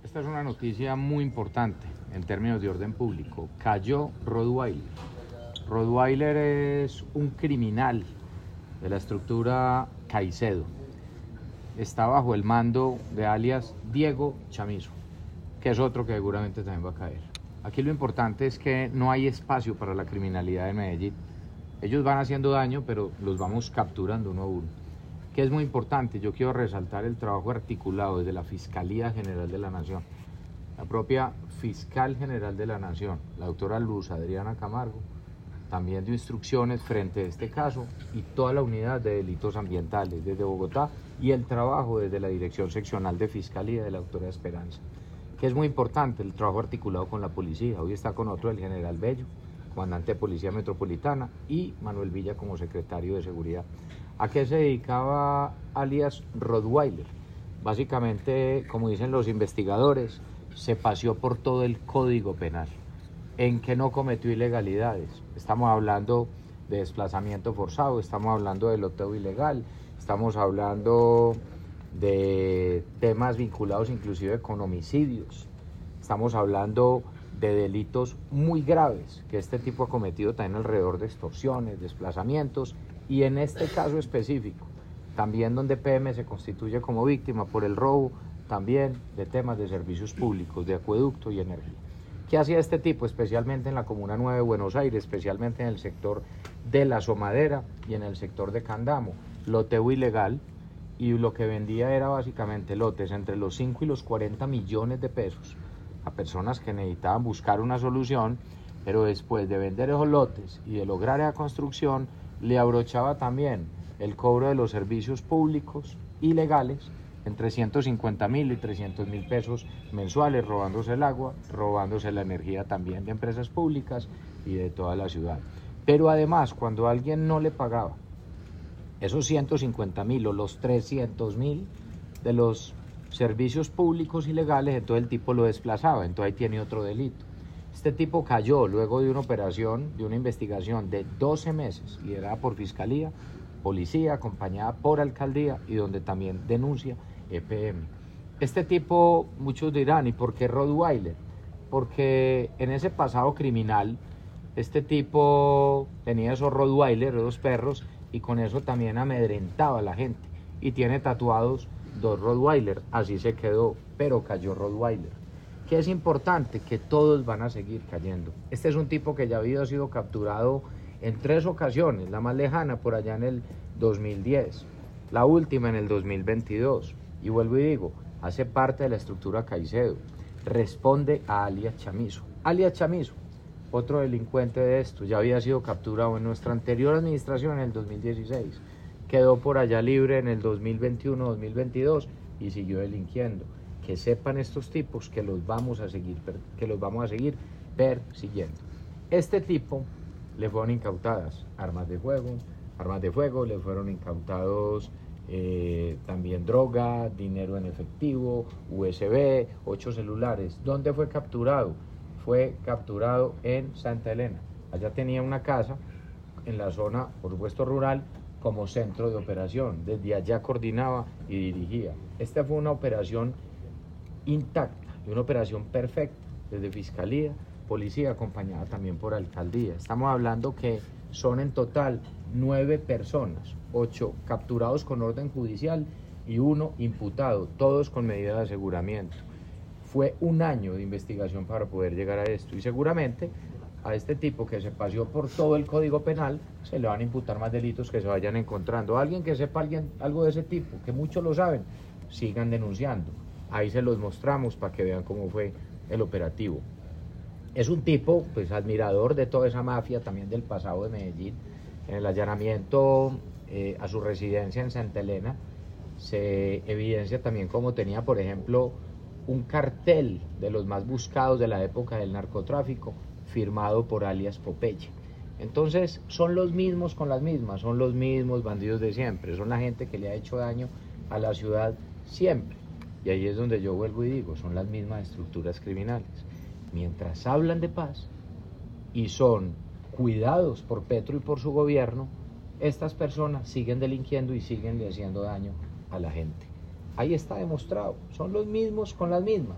Esta es una noticia muy importante en términos de orden público. Cayó Rottweiler. Rottweiler es un criminal de la estructura Caicedo. Está bajo el mando de alias Diego Chamizo, que es otro que seguramente también va a caer. Aquí lo importante es que no hay espacio para la criminalidad en Medellín. Ellos van haciendo daño, pero los vamos capturando uno a uno. Que es muy importante, yo quiero resaltar el trabajo articulado desde la Fiscalía General de la Nación. La propia Fiscal General de la Nación, la doctora Luz Adriana Camargo, también dio instrucciones frente a este caso y toda la unidad de delitos ambientales desde Bogotá y el trabajo desde la Dirección Seccional de Fiscalía de la doctora Esperanza, que es muy importante el trabajo articulado con la policía. Hoy está con otro el general Bello, comandante de Policía Metropolitana, y Manuel Villa como secretario de Seguridad. ¿A qué se dedicaba alias Rottweiler? Básicamente, como dicen los investigadores, se paseó por todo el Código Penal, en que no cometió ilegalidades. Estamos hablando de desplazamiento forzado, estamos hablando de loteo ilegal, estamos hablando de temas vinculados inclusive con homicidios, estamos hablando de delitos muy graves que este tipo ha cometido también alrededor de extorsiones, desplazamientos y en este caso específico, también donde PM se constituye como víctima por el robo también de temas de servicios públicos, de acueducto y energía. ¿Qué hacía este tipo? Especialmente en la Comuna 9 de Buenos Aires, especialmente en el sector de la Somadera y en el sector de Candamo, loteo ilegal, y lo que vendía era básicamente lotes entre los 5 y los 40 millones de pesos a personas que necesitaban buscar una solución, pero después de vender esos lotes y de lograr esa construcción, le abrochaba también el cobro de los servicios públicos ilegales entre 150.000 y 300.000 pesos mensuales, robándose el agua, robándose la energía también de empresas públicas y de toda la ciudad. Pero además, cuando alguien no le pagaba esos 150.000 o los 300.000 de los servicios públicos ilegales, entonces el tipo lo desplazaba, entonces ahí tiene otro delito. Este tipo cayó luego de una operación, de una investigación de 12 meses, liderada por Fiscalía, Policía, acompañada por Alcaldía y donde también denuncia EPM. Este tipo, muchos dirán, ¿y por qué Rottweiler? Porque en ese pasado criminal, este tipo tenía esos Rottweiler, esos perros, y con eso también amedrentaba a la gente. Y tiene tatuados 2 Rottweiler, así se quedó, pero cayó Rottweiler. ¿Qué es importante? Que todos van a seguir cayendo. Este es un tipo que ya había sido capturado en 3 ocasiones, la más lejana por allá en el 2010, la última en el 2022. Y vuelvo y digo, hace parte de la estructura Caicedo, responde a alias Chamizo. Alias Chamizo, otro delincuente de esto, ya había sido capturado en nuestra anterior administración en el 2016, quedó por allá libre en el 2021-2022 y siguió delinquiendo. Que sepan estos tipos que los vamos a seguir persiguiendo. Este tipo le fueron incautadas armas de fuego, le fueron incautados también droga, dinero en efectivo, USB, 8 celulares. ¿Dónde fue capturado? Fue capturado en Santa Elena. Allá tenía una casa en la zona, por supuesto, rural, como centro de operación. Desde allá coordinaba y dirigía. Esta fue una operación intacta y una operación perfecta desde Fiscalía, Policía, acompañada también por Alcaldía. Estamos hablando que son en total 9 personas, 8 capturados con orden judicial y 1 imputado, todos con medida de aseguramiento. Fue un año de investigación para poder llegar a esto y seguramente a este tipo que se paseó por todo el Código Penal se le van a imputar más delitos que se vayan encontrando. Alguien que sepa algo de ese tipo, que muchos lo saben, sigan denunciando. Ahí se los mostramos para que vean cómo fue el operativo. Es un tipo, pues, admirador de toda esa mafia, también del pasado de Medellín. En el allanamiento a su residencia en Santa Elena se evidencia también cómo tenía, por ejemplo, un cartel de los más buscados de la época del narcotráfico, firmado por alias Popeye. Entonces, son los mismos con las mismas, son los mismos bandidos de siempre, son la gente que le ha hecho daño a la ciudad siempre. Y ahí es donde yo vuelvo y digo, son las mismas estructuras criminales. Mientras hablan de paz y son cuidados por Petro y por su gobierno, estas personas siguen delinquiendo y siguen haciendo daño a la gente. Ahí está demostrado, son los mismos con las mismas.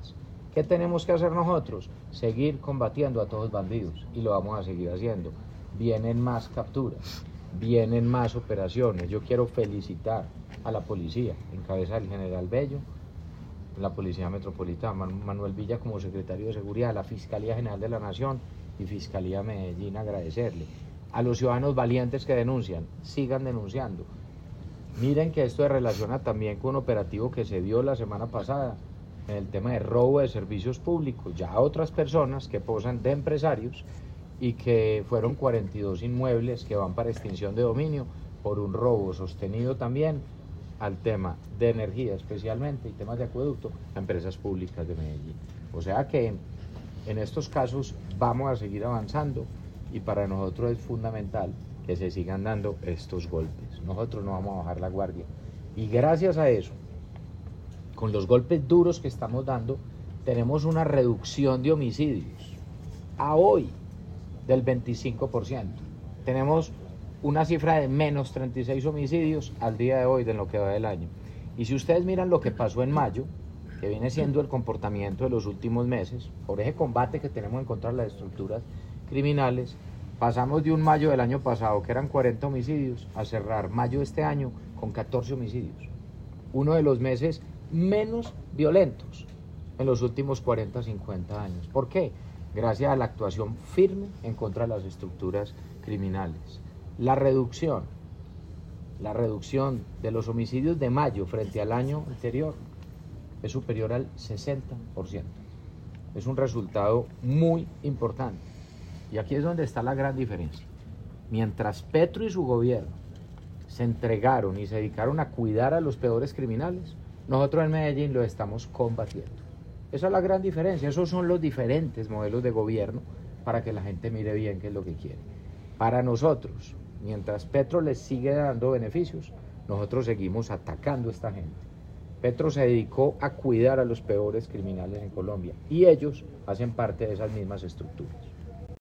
¿Qué tenemos que hacer nosotros? Seguir combatiendo a todos los bandidos, y lo vamos a seguir haciendo. Vienen más capturas, vienen más operaciones. Yo quiero felicitar a la policía, en cabeza del general Bello, la Policía Metropolitana, Manuel Villa como secretario de Seguridad, la Fiscalía General de la Nación y Fiscalía Medellín, agradecerle. A los ciudadanos valientes que denuncian, sigan denunciando. Miren que esto se relaciona también con un operativo que se dio la semana pasada en el tema de robo de servicios públicos, ya a otras personas que posan de empresarios, y que fueron 42 inmuebles que van para extinción de dominio por un robo sostenido también al tema de energía especialmente y temas de acueducto a empresas públicas de Medellín. O sea que en estos casos vamos a seguir avanzando, y para nosotros es fundamental que se sigan dando estos golpes. Nosotros no vamos a bajar la guardia, y gracias a eso, con los golpes duros que estamos dando, tenemos una reducción de homicidios a hoy del 25%. Tenemos una cifra de menos 36 homicidios al día de hoy de lo que va del año. Y si ustedes miran lo que pasó en mayo, que viene siendo el comportamiento de los últimos meses, por ese combate que tenemos en contra de las estructuras criminales, pasamos de un mayo del año pasado, que eran 40 homicidios, a cerrar mayo de este año con 14 homicidios. Uno de los meses menos violentos en los últimos 40, 50 años. ¿Por qué? Gracias a la actuación firme en contra de las estructuras criminales. La reducción de los homicidios de mayo frente al año anterior es superior al 60%. Es un resultado muy importante. Y aquí es donde está la gran diferencia. Mientras Petro y su gobierno se entregaron y se dedicaron a cuidar a los peores criminales, nosotros en Medellín lo estamos combatiendo. Esa es la gran diferencia. Esos son los diferentes modelos de gobierno para que la gente mire bien qué es lo que quiere. Para nosotros, mientras Petro les sigue dando beneficios, nosotros seguimos atacando a esta gente. Petro se dedicó a cuidar a los peores criminales en Colombia, y ellos hacen parte de esas mismas estructuras.